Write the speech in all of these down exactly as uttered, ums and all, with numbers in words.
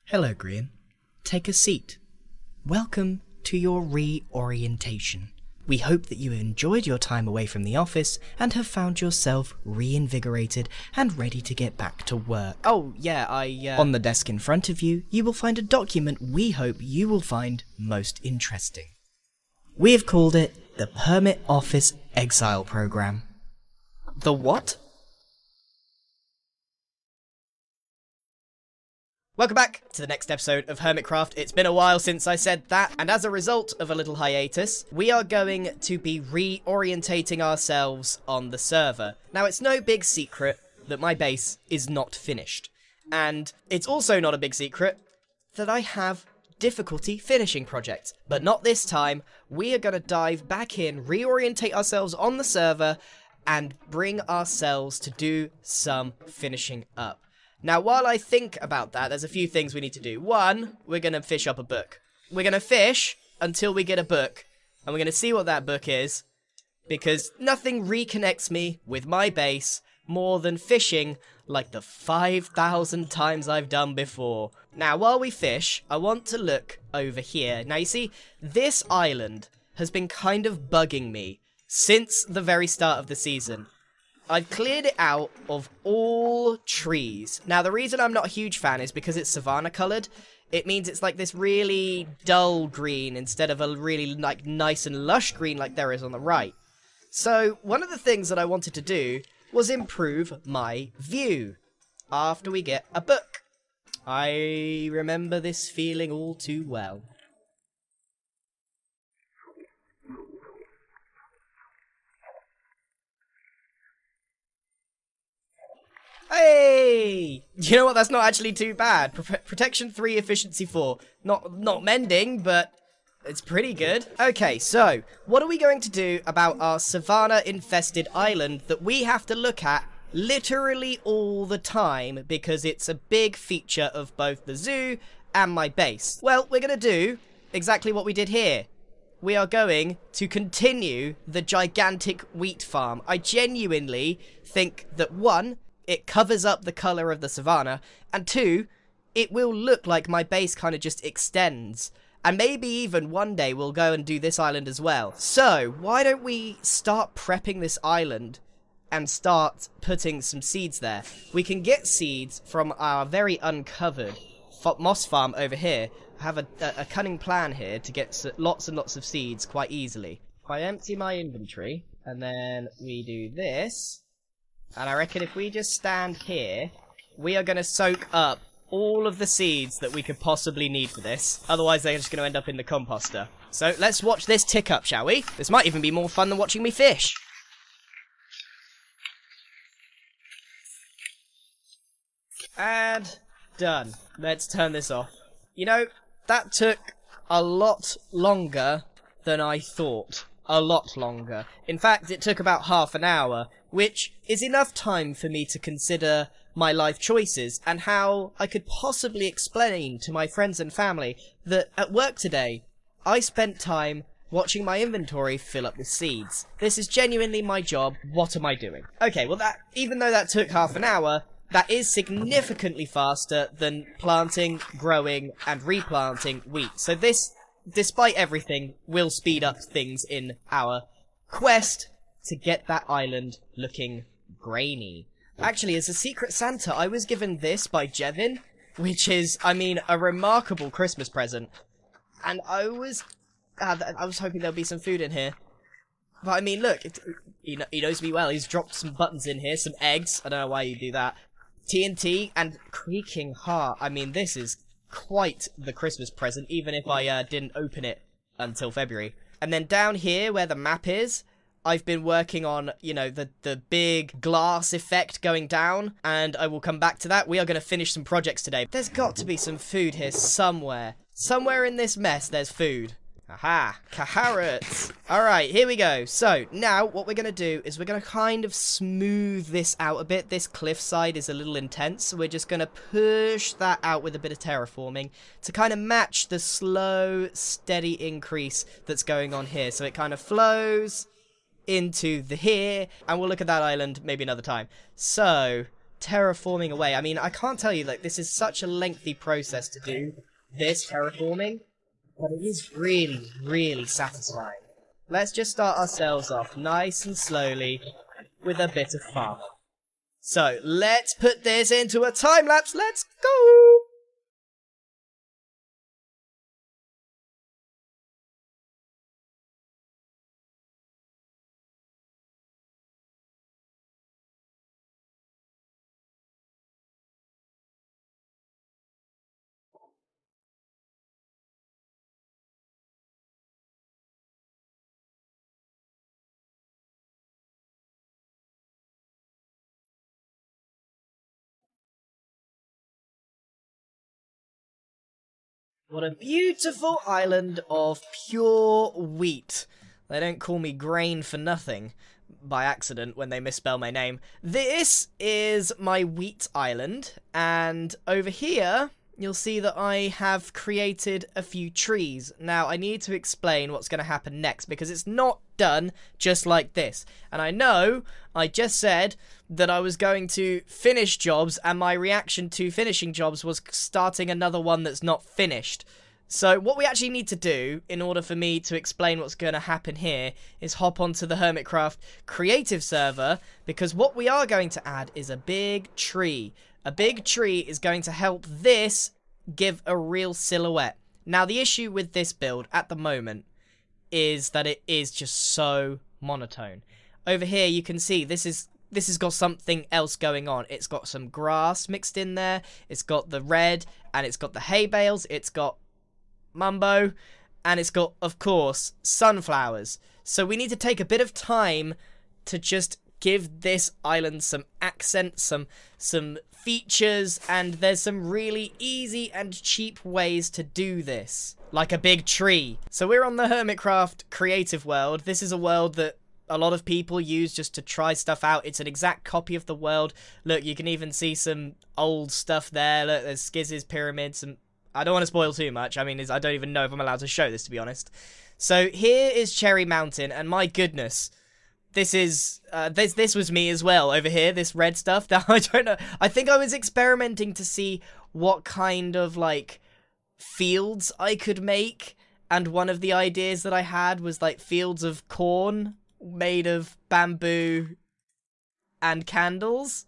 Hello, Grian. Take a seat. Welcome to your reorientation. We hope that you enjoyed your time away from the office and have found yourself reinvigorated and ready to get back to work. Oh, yeah, I, uh... On the desk in front of you, you will find a document we hope you will find most interesting. We have called it the Hermit Office Exile Program. The what? Welcome back to the next episode of Hermitcraft. It's been a while since I said that, and as a result of a little hiatus, we are going to be reorientating ourselves on the server. Now, it's no big secret that my base is not finished, and it's also not a big secret that I have difficulty finishing projects. But not this time. We are going to dive back in, reorientate ourselves on the server, and bring ourselves to do some finishing up. Now, while I think about that, there's a few things we need to do. One, we're going to fish up a book. We're going to fish until we get a book, and we're going to see what that book is, because nothing reconnects me with my base more than fishing like the five thousand times I've done before. Now, while we fish, I want to look over here. Now, you see, this island has been kind of bugging me since the very start of the season. I've cleared it out of all trees. Now, the reason I'm not a huge fan is because it's savanna coloured. It means it's like this really dull green instead of a really like nice and lush green like there is on the right. So, one of the things that I wanted to do was improve my view after we get a book. I remember this feeling all too well. Hey! You know what? That's not actually too bad. Pro Protection three, Efficiency four. Not not mending, but it's pretty good. Okay, so what are we going to do about our savanna-infested island that we have to look at literally all the time because it's a big feature of both the zoo and my base? Well, we're going to do exactly what we did here. We are going to continue the gigantic wheat farm. I genuinely think that, one, it covers up the colour of the savannah, and two, it will look like my base kind of just extends. And maybe even one day we'll go and do this island as well. So, why don't we start prepping this island and start putting some seeds there? We can get seeds from our very uncovered moss farm over here. I have a, a, a cunning plan here to get lots and lots of seeds quite easily. If I empty my inventory, and then we do this, and I reckon if we just stand here, we are going to soak up all of the seeds that we could possibly need for this. Otherwise, they're just going to end up in the composter. So, let's watch this tick up, shall we? This might even be more fun than watching me fish. And done. Let's turn this off. You know, that took a lot longer than I thought. A lot longer. In fact, it took about half an hour, which is enough time for me to consider my life choices and how I could possibly explain to my friends and family that at work today, I spent time watching my inventory fill up with seeds. This is genuinely my job. What am I doing? Okay, well, that even though that took half an hour, that is significantly faster than planting, growing, and replanting wheat. So this, despite everything, will speed up things in our quest to get that island looking grainy. Actually, as a Secret Santa, I was given this by Jevin, which is, I mean, a remarkable Christmas present. And I was, uh, I was hoping there'd be some food in here. But I mean, look, it, he, he knows me well. He's dropped some buttons in here, some eggs. I don't know why you do that. T N T and Creaking Heart. I mean, this is quite the Christmas present, even if I uh, didn't open it until February. And then down here, where the map is, I've been working on, you know, the, the big glass effect going down, and I will come back to that. We are going to finish some projects today. There's got to be some food here somewhere. Somewhere in this mess, there's food. Aha! Carrots! Alright, here we go. So, now, what we're going to do is we're going to kind of smooth this out a bit. This cliffside is a little intense, so we're just going to push that out with a bit of terraforming to kind of match the slow, steady increase that's going on here. So it kind of flows into the here, and we'll look at that island maybe another time. So, terraforming away. I mean, I can't tell you, like, this is such a lengthy process to do this terraforming, but it is really, really satisfying. Let's just start ourselves off nice and slowly with a bit of fun. So, let's put this into a time lapse. Let's go! What a beautiful island of pure wheat. They don't call me Grain for nothing by accident when they misspell my name. This is my wheat island, and over here you'll see that I have created a few trees. Now, I need to explain what's going to happen next, because it's not done just like this. And I know I just said that I was going to finish jobs, and my reaction to finishing jobs was starting another one that's not finished. So what we actually need to do, in order for me to explain what's going to happen here, is hop onto the Hermitcraft creative server, because what we are going to add is a big tree. A big tree is going to help this give a real silhouette. Now, the issue with this build at the moment is that it is just so monotone. Over here, you can see this is this has got something else going on. It's got some grass mixed in there. It's got the red, and it's got the hay bales. It's got mumbo, and it's got, of course, sunflowers. So we need to take a bit of time to just give this island some accent, some some features, and there's some really easy and cheap ways to do this, like a big tree. So we're on the Hermitcraft creative world. This is a world that a lot of people use just to try stuff out. It's an exact copy of the world. Look, you can even see some old stuff there. Look, there's Skizz's pyramids, and I don't want to spoil too much. I mean, I don't even know if I'm allowed to show this, to be honest. So here is Cherry Mountain, and my goodness, this is, uh, this, this was me as well over here, this red stuff. Now, I don't know, I think I was experimenting to see what kind of, like, fields I could make, and one of the ideas that I had was, like, fields of corn made of bamboo and candles.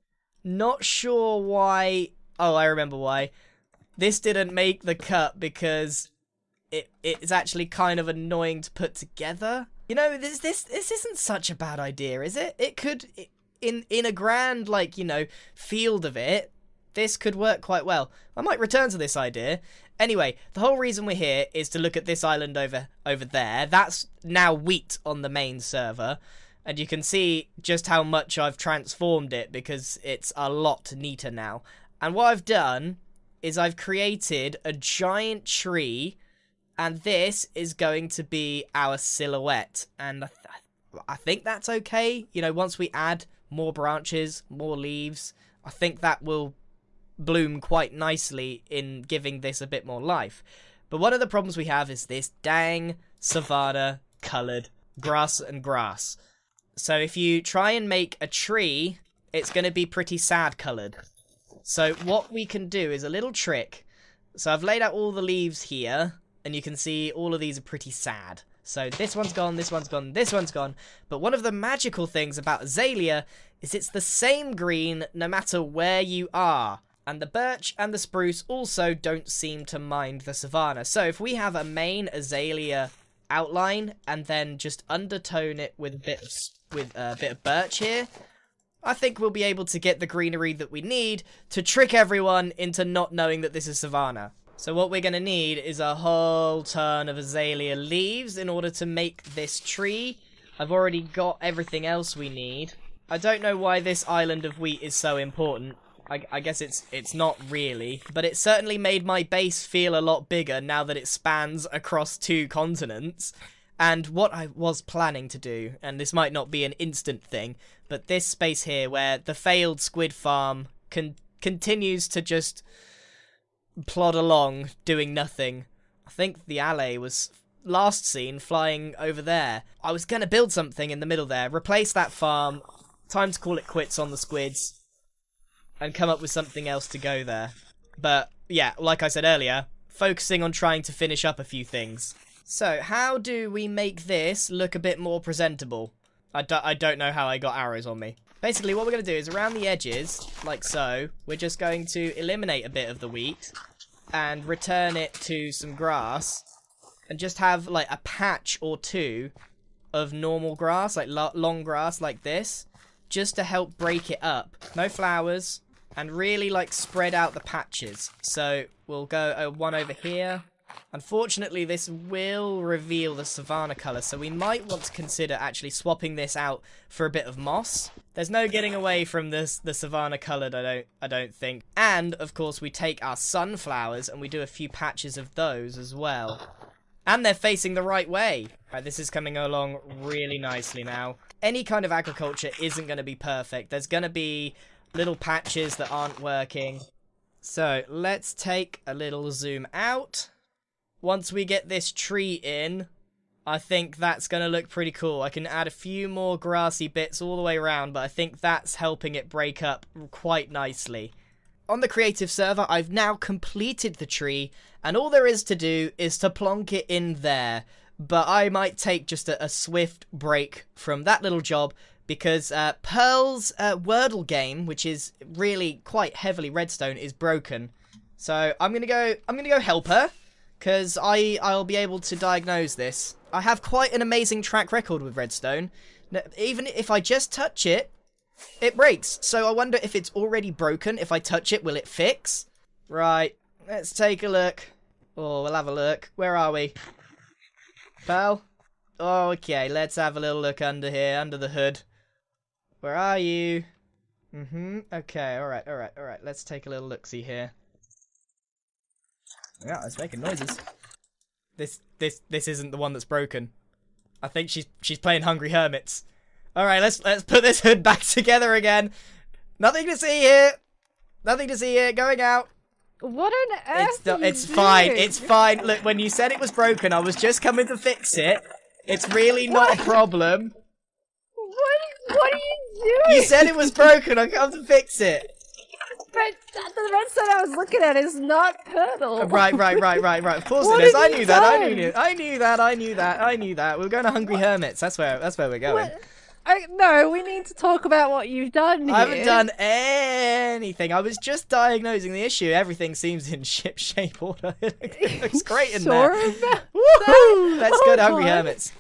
Not sure why, oh, I remember why. This didn't make the cut because it it's actually kind of annoying to put together. You know, this this this isn't such a bad idea, is it? It could, in in a grand, like, you know, field of it, this could work quite well. I might return to this idea. Anyway, the whole reason we're here is to look at this island over over there. That's now wheat on the main server. And you can see just how much I've transformed it, because it's a lot neater now. And what I've done is I've created a giant tree, and this is going to be our silhouette. And I, th I think that's okay. You know, once we add more branches, more leaves, I think that will bloom quite nicely in giving this a bit more life. But one of the problems we have is this dang savanna coloured grass and grass. So if you try and make a tree, it's going to be pretty sad coloured. So what we can do is a little trick. So I've laid out all the leaves here, and you can see all of these are pretty sad. So this one's gone, this one's gone, this one's gone. But one of the magical things about azalea is it's the same green no matter where you are. And the birch and the spruce also don't seem to mind the savanna. So if we have a main azalea outline and then just undertone it with a bit of, with a bit of birch here, I think we'll be able to get the greenery that we need to trick everyone into not knowing that this is savanna. So what we're going to need is a whole ton of azalea leaves in order to make this tree. I've already got everything else we need. I don't know why this island of wheat is so important. I, I guess it's it's not really, but it certainly made my base feel a lot bigger now that it spans across two continents. And what I was planning to do, and this might not be an instant thing, but this space here where the failed squid farm con continues to just plod along doing nothing. I think the alley was last seen flying over there. I was going to build something in the middle there, replace that farm, time to call it quits on the squids. and come up with something else to go there. But yeah, like I said earlier, focusing on trying to finish up a few things. So, how do we make this look a bit more presentable? I, do I don't know how I got arrows on me. Basically, what we're going to do is around the edges, like so, we're just going to eliminate a bit of the wheat and return it to some grass and just have like a patch or two of normal grass, like lo long grass like this, just to help break it up. No flowers, and really like spread out the patches. So we'll go uh, one over here. Unfortunately, this will reveal the savanna colour, so we might want to consider actually swapping this out for a bit of moss. There's no getting away from this the savanna coloured, I don't I don't think. And of course we take our sunflowers and we do a few patches of those as well. And they're facing the right way. Right, this is coming along really nicely now. Any kind of agriculture isn't going to be perfect. There's going to be little patches that aren't working. So let's take a little zoom out. Once we get this tree in, I think that's going to look pretty cool. I can add a few more grassy bits all the way around, but I think that's helping it break up quite nicely. On the creative server, I've now completed the tree, and all there is to do is to plonk it in there. But I might take just a, a swift break from that little job, because uh, Pearl's uh, Wordle game, which is really quite heavily redstone, is broken. So I'm gonna go. I'm gonna go help her, because I I'll be able to diagnose this. I have quite an amazing track record with redstone. Even if I just touch it, it breaks. So I wonder if it's already broken. If I touch it, will it fix? Right. Let's take a look. Oh, we'll have a look. Where are we? Pearl? Okay, let's have a little look under here, under the hood. Where are you? Mm-hmm. Okay, alright, alright, alright. Let's take a little look-see here. Yeah, it's making noises. This, this, this isn't the one that's broken. I think she's, she's playing Hungry Hermits. Alright, let's, let's put this hood back together again. Nothing to see here. Nothing to see here. Going out. What on earth? It's, not, it's fine. It's fine. Look, when you said it was broken, I was just coming to fix it. It's really not what? a problem. What? What are you doing? You said it was broken. I come to fix it. But the redstone I was looking at is not purple. Right, right, right, right, right. Of course What it is. have I you knew that. I done? knew it. I knew that. I knew that. I knew that. We're going to Hungry Hermits. That's where. That's where we're going. What? I, no, we need to talk about what you've done here. I haven't done anything. I was just diagnosing the issue. Everything seems in ship shape order. It looks great in sure there. about Woohoo! Let's go to Oh, Hungry God. Hermits.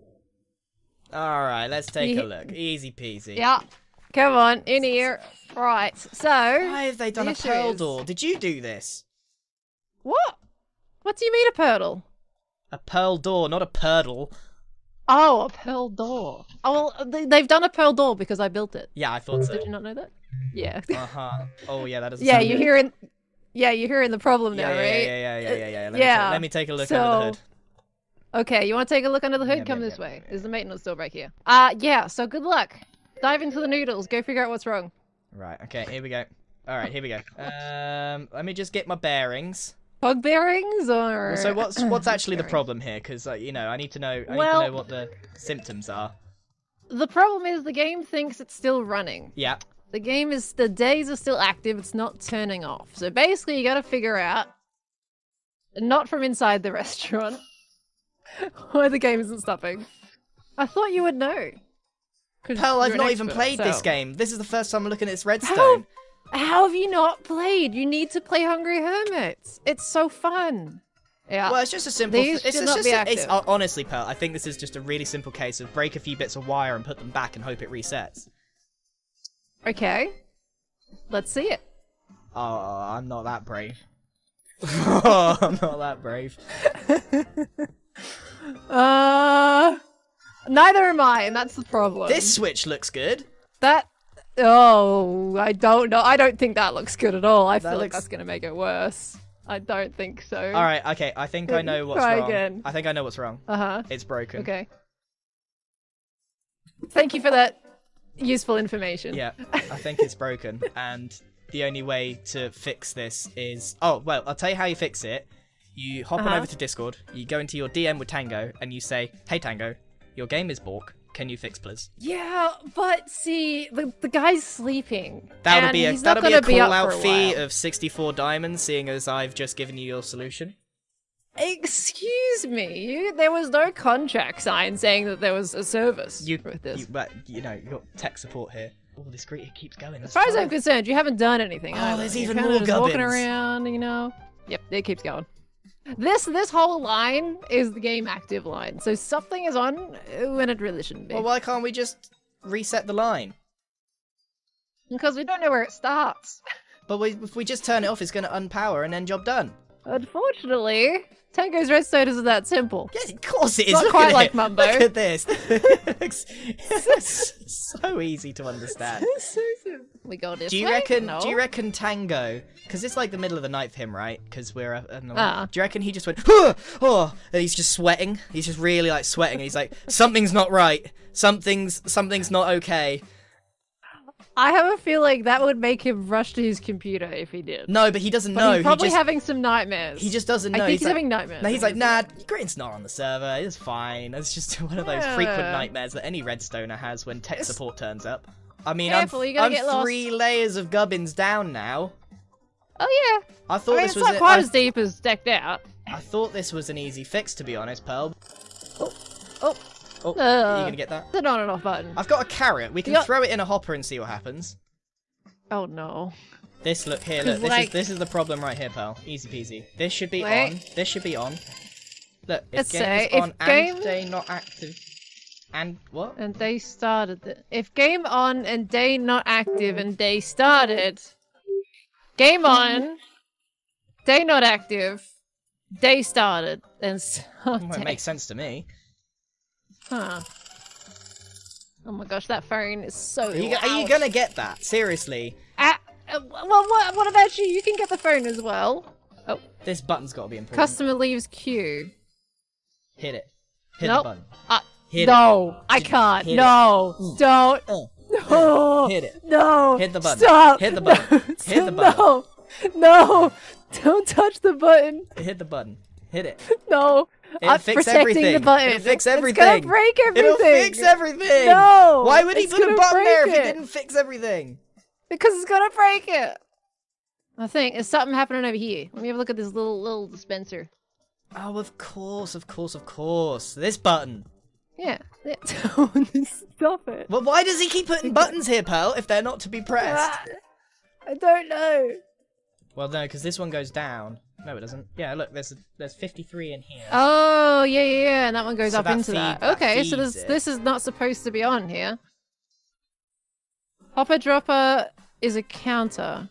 Alright, let's take Ye- a look. Easy peasy. Yeah. Come on, in here. Right, so... Why have they done the a issue pearl is- door? Did you do this? What? What do you mean a purtle? A pearl door, not a purdle. Oh, a pearl door. Oh, well, they, they've done a pearl door because I built it. Yeah, I thought so. Did you not know that? Yeah. Uh-huh. Oh, yeah, that doesn't yeah, sound you're good. hearing... Yeah, you're hearing the problem Yeah, now, yeah, right? yeah, yeah, yeah, yeah, yeah. Let, Yeah, Me, ta- let me take a look so- under the hood. Okay, you want to take a look under the hood? Yep, Come yep, this yep, way. yep, There's the maintenance door back here. Uh, yeah, so good luck. Dive into the noodles. Go figure out what's wrong. Right, okay, here we go. Alright, here we go. Um, let me just get my bearings. Bug bearings or... So what's what's actually the Bearings. problem here? Because, uh, you know, I need to know, I Well- need to know what the symptoms are. The problem is the game thinks it's still running. Yeah. The game is... The days are still active. It's not turning off. So basically, you gotta figure out... Not from inside the restaurant. why the game isn't stopping. I thought you would know. 'Cause Pearl, I've you're an not even expert, played this so- game. This is the first time I'm looking at this How, redstone. how have you not played? You need to play Hungry Hermits. It's so fun. Yeah. Well, it's just a simple. These Th- it's should it's not just be a- it's, active. uh, honestly, Pearl, I think this is just a really simple case of break a few bits of wire and put them back and hope it resets. Okay. Let's see it. Oh, I'm not that brave. oh, I'm not that brave. Uh, neither am I, and that's the problem. This switch looks good. That. Oh, I don't know. I don't think that looks good at all. I That feel like looks- that's gonna make it worse. I don't think so. All right, okay. I think I know what's Try wrong. again. I think I know what's wrong. Uh huh. It's broken. Okay. Thank you for that useful information. Yeah, I think it's broken, and the only way to fix this is... Oh, well, I'll tell you how you fix it. You hop on Uh-huh. over to Discord, you go into your D M with Tango, and you say, "Hey Tango, your game is bork. Can you fix, please? Yeah, but see, the, the guy's sleeping. That'll and be a he's that'll not be a gonna be call up out for a fee while. of sixty-four diamonds, seeing as I've just given you your solution. Excuse me, you, there was no contract signed saying that there was a service You, with this. you, but you know, you got tech support here. Oh, this greeter keeps going. As far as I'm concerned, you haven't done anything. Oh, either. there's You're even kinda more just walking gubbins. around, you know. Yep, it keeps going. This this whole line is the game active line, so something is on when it really shouldn't be. Well, why can't we just reset the line? Because we don't know where it starts. But we, if we just turn it off, it's going to unpower and then job done. Unfortunately, Tango's Redstone isn't that simple. Yes, of course it is. Not Look quite at like it. Mumbo. Look at this. It's so easy to understand. So simple. We go this Do you way? reckon? No. Do you reckon Tango? Because it's like the middle of the night for him, right? Because we're. Uh, uh, no, Ah. Do you reckon he just went? Oh, oh, and he's just sweating. He's just really like sweating. And he's like, something's not right. Something's something's not okay. I have a feeling that would make him rush to his computer if he did. No, but he doesn't But know. he's probably he just having some nightmares. he just doesn't I know. think he's, like, having nightmares. No, he's like, nah, Grit's not on the server. It's fine. It's just one of those frequent Yeah. nightmares that any redstoner has when tech It's- support turns up. I mean, Careful, I'm, you're gonna I'm get lost. three layers of gubbins down now. Oh yeah. I thought I mean, this it's was. not a- quite I, as deep as decked out. I thought this was an easy fix, to be honest, Pearl. Oh, Oh, are you Uh. gonna get that? the on and off button. I've got a carrot. We can Yep. throw it in a hopper and see what happens. Oh no. This look here. Look, 'Cause, this like- is this is the problem right here, pal. Easy peasy. This should be Wait. on. This should be on. Look, if Let's game say, is if on game- and day not active, and what? And they started. The... If game on and day not active and day started. Game on. Day not active. Day started. And Well, started. it makes sense to me. Huh. Oh my gosh, that phone is so Are you, loud. are you gonna get that? Seriously? Ah, uh, well, what, what about you? You can get the phone as well. Oh, This button's got to be improved. customer leaves queue. Hit it. Hit Nope. the button. Uh, Hit no, I can't. Hit it. No, don't. Uh, No, Hit it. no. Hit the button. Stop. Hit the button. No, Hit the button. No, no. Don't touch the button. Hit the button. Hit it. No. It'll I'm fix protecting everything. the button. It'll fix It's everything. gonna break everything. It'll fix everything. No, Why would he it's put a gonna button there if break he it. didn't fix everything? Because it's gonna break it. I think there's something happening over here. Let me have a look at this little little dispenser. Oh, of course, of course, of course. This button. Yeah. yeah. Stop it. Well, why does he keep putting buttons here, Pearl, if they're not to be pressed? Ah, I don't know. Well, no, because this one goes down. No, it doesn't. Yeah, look, there's there's fifty-three in here. Oh yeah, yeah, yeah, and that one goes So up that into feed- that. that Okay, so feeds this it. this is not supposed to be on here. Hopper dropper is a counter.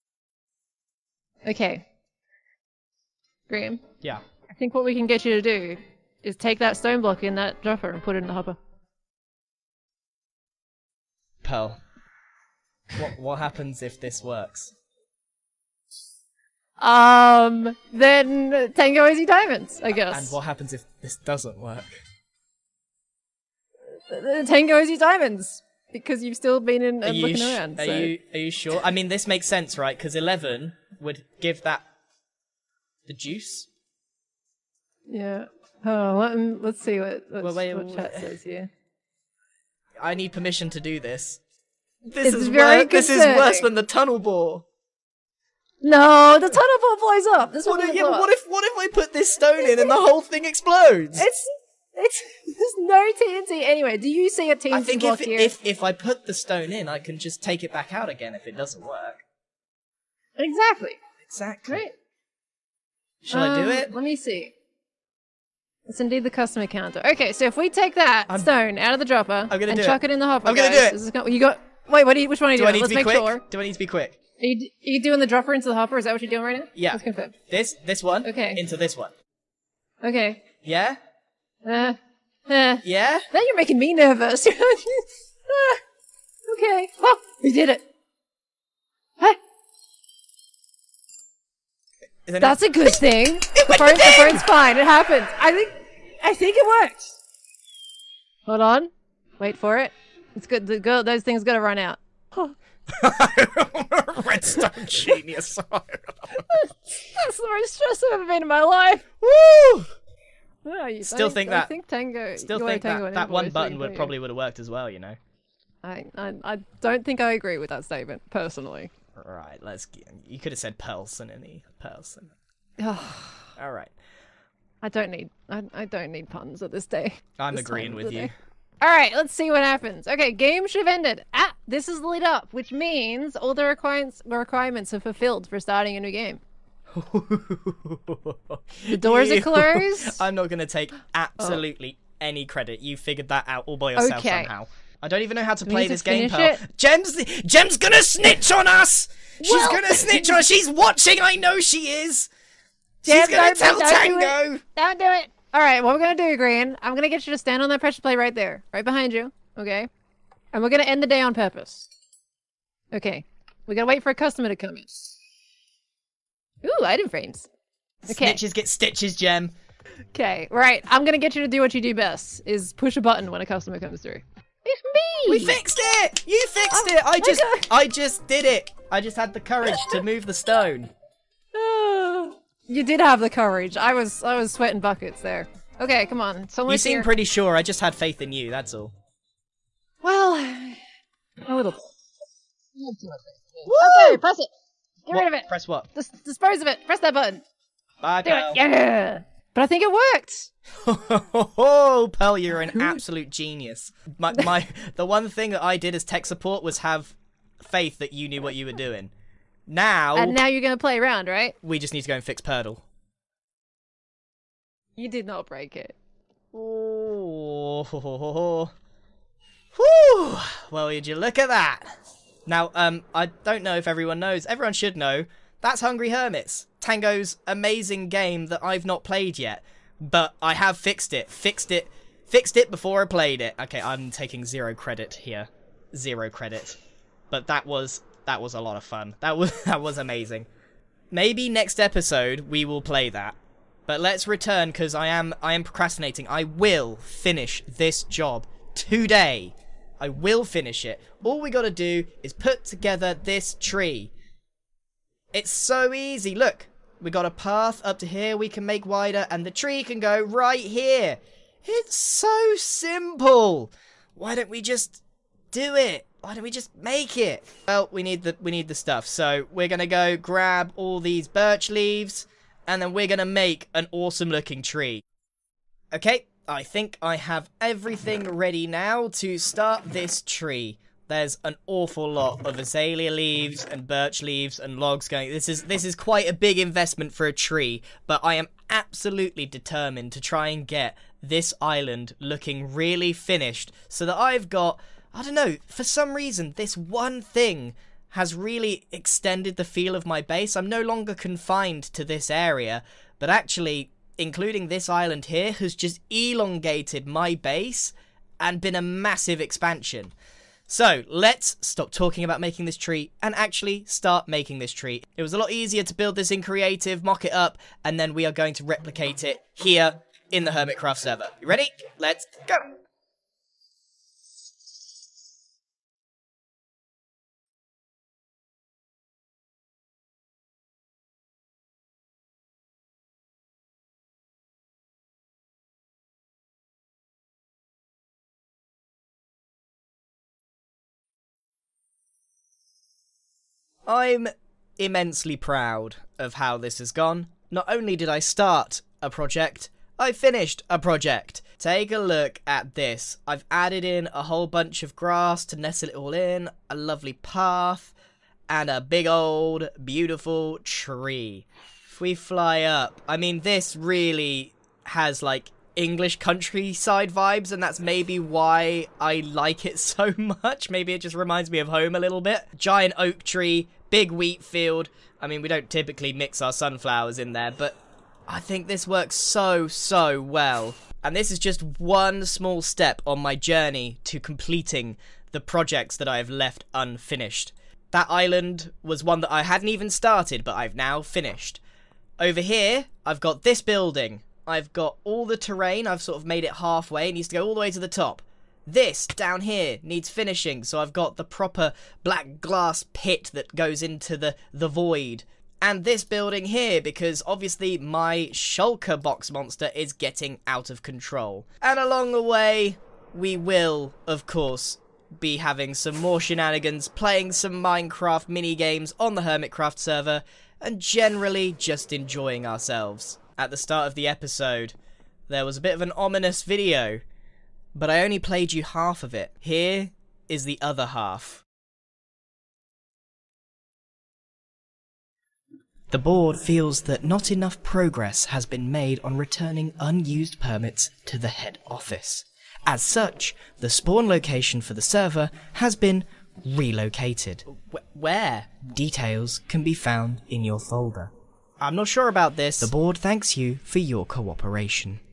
Okay. Graham, Yeah. I think what we can get you to do is take that stone block in that dropper and put it in the hopper. Pearl. What what happens if this works? Um, then Tango Easy Diamonds, I guess. And what happens if this doesn't work? Uh, Tango Easy Diamonds, because you've still been in Are and you looking sh- around. Are so. you are you sure? I mean, this makes sense, right? Because eleven would give that the juice. Yeah. Oh, let, um, let's see what, let's, Well, wait, what wait, chat wait. says here. I need permission to do this. This It's is very worse. This is concerning. worse than the tunnel bore. No, the tunnel ball blows up. This one What if, doesn't yeah, blow but up. what if what if I put this stone in and the whole thing explodes? It's it's there's no T N T anyway. Do you see a T N T I think block if, here? if if I put the stone in, I can just take it back out again if it doesn't work. Exactly. Exactly. Right. Shall I do Um, it? Let me see. It's indeed the customer counter. Okay, so if we take that I'm- stone out of the dropper I'm gonna and do chuck it. it in the hopper, I'm gonna guys, do it. this is gonna- you got. Wait, what? Do you, which one are you Do I doing? need to Let's be make quick? sure. Do I need to be quick? Are you, are you doing the dropper into the hopper? Is that what you're doing right now? Yeah. Let's confirm. This this one Okay. into this one. Okay. Yeah? Uh, uh. Yeah? Now you're making me nervous. Ah, okay. Oh, we did it. Huh, Is it that's a good thing. The, phone, the phone's fine. It happens. I think. I think it works. Hold on. Wait for it. It's good. The go. Those things gotta run out. Redstone genius. That's the most stressed I've ever been in my life. Woo! No, you, Still I, think I that- think Tango. Still you think want Tango that and that one Invoice, button don't would you? probably would have worked as well, you know. I, I I don't think I agree with that statement personally. Right, let's. Get, you could have said person any person. I All right, don't need I, I don't need puns at this day. I'm this agreeing time of with the you. day. All right, let's see what happens. Okay, game should have ended. Ah, this is lit up, which means all the requirements requirements are fulfilled for starting a new game. The doors are You- closed. I'm not gonna take absolutely any credit. You figured that out all by yourself Okay. somehow. I don't even know how to we play need to this game, finish pal. it? Gem's Gem's gonna snitch on us. She's Well- gonna snitch on us. She's watching. I know she is. She's Gem, gonna don't- tell don't do it. Tango. Don't do it. All right, what we're gonna do, Green? I'm gonna get you to stand on that pressure plate right there, right behind you. Okay, and we're gonna end the day on purpose. Okay, we gotta wait for a customer to come in. Ooh, item frames. Okay. Snitches get stitches, Gem. Okay, right. I'm gonna get you to do what you do best: is push a button when a customer comes through. It's me. We fixed it! You fixed Oh, it! I my just God. I just did it! I just had the courage to move the stone. You did have the courage. I was I was sweating buckets there. Okay, come on. Someone You seem here. pretty sure. I just had faith in you, that's all. Well, a little. Woo! Okay, press it. Get rid of it. Press what? Dis- dispose of it. Press that button. Bye, Do Pearl. it. Yeah. But I think it worked. Oh, Pearl, you're an absolute genius. My, my, the one thing that I did as tech support was have faith that you knew what you were doing. Now, And now you're gonna play around, right? we just need to go and fix Purdle. You did not break it. Oh, whew. Well, would you look at that? Now, um, I don't know if everyone knows. Everyone should know. That's Hungry Hermits, Tango's amazing game that I've not played yet, but I have fixed it. Fixed it. Fixed it before I played it. Okay, I'm taking zero credit here. Zero credit. But that was that was a lot of fun. That was that was amazing. Maybe next episode we will play that. But let's return because I am I am procrastinating. I will finish this job today. I will finish it. All we got to do is put together this tree. It's so easy. Look, we got a path up to here we can make wider, and the tree can go right here. It's so simple. Why don't we just do it? Why don't we just make it? Well, we need the we need the stuff. So we're gonna go grab all these birch leaves, and then we're gonna make an awesome looking tree. Okay, I think I have everything ready now to start this tree. There's an awful lot of azalea leaves and birch leaves and logs going. This is this is quite a big investment for a tree, but I am absolutely determined to try and get this island looking really finished so that I've got, I don't know, for some reason this one thing has really extended the feel of my base. I'm no longer confined to this area, but actually including this island here has just elongated my base and been a massive expansion. So, let's stop talking about making this tree and actually start making this tree. It was a lot easier to build this in Creative, mock it up, and then we are going to replicate it here in the Hermitcraft server. You ready? Let's go! I'm immensely proud of how this has gone. Not only did I start a project, I finished a project. Take a look at this. I've added in a whole bunch of grass to nestle it all in, a lovely path, and a big old beautiful tree. If we fly up, I mean, this really has like English countryside vibes, and that's maybe why I like it so much. Maybe it just reminds me of home a little bit. Giant oak tree, big wheat field. I mean, we don't typically mix our sunflowers in there, but I think this works so, so well. And this is just one small step on my journey to completing the projects that I have left unfinished. That island was one that I hadn't even started, but I've now finished. Over here, I've got this building. I've got all the terrain. I've sort of made it halfway. It needs to go all the way to the top. This down here needs finishing, so I've got the proper black glass pit that goes into the, the void. and this building here, because obviously my shulker box monster is getting out of control. And along the way, we will, of course, be having some more shenanigans, playing some Minecraft mini-games on the Hermitcraft server, and generally just enjoying ourselves. At the start of the episode, there was a bit of an ominous video, but I only played you half of it. Here is the other half. The board feels that not enough progress has been made on returning unused permits to the head office. As such, the spawn location for the server has been relocated. Wh- where? Details can be found in your folder. I'm not sure about this. The board thanks you for your cooperation.